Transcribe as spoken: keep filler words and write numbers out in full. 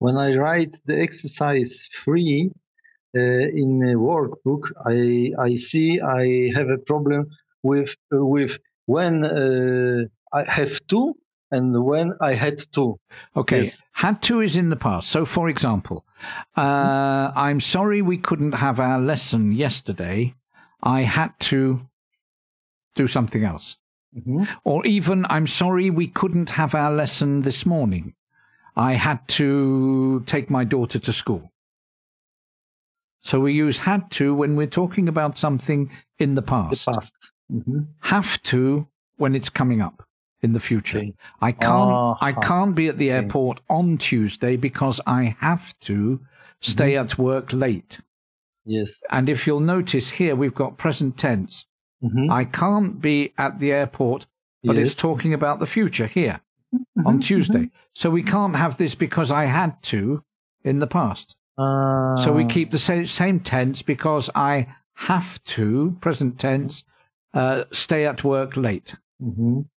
when I write the exercise three uh, in a workbook, I I see I have a problem with uh, with when uh, I have to and when I had to. Okay, Yes. had to is in the past. So, for example, uh, I'm sorry we couldn't have our lesson yesterday. I had to do something else. Mm-hmm. Or even, I'm sorry we couldn't have our lesson this morning. I had to take my daughter to school. So we use had to when we're talking about something in the past. The past. Mm-hmm. Have to when it's coming up in the future. Okay. I can't Uh-huh. I can't be at the airport okay. on Tuesday because I have to stay mm-hmm. at work late. Yes. And if you'll notice here, we've got present tense. Mm-hmm. I can't be at the airport, but yes. it's talking about the future here mm-hmm. on Tuesday. Mm-hmm. So we can't have this because I had to in the past. Uh... So we keep the same, same tense because I have to, present tense, uh, stay at work late. Mm-hmm.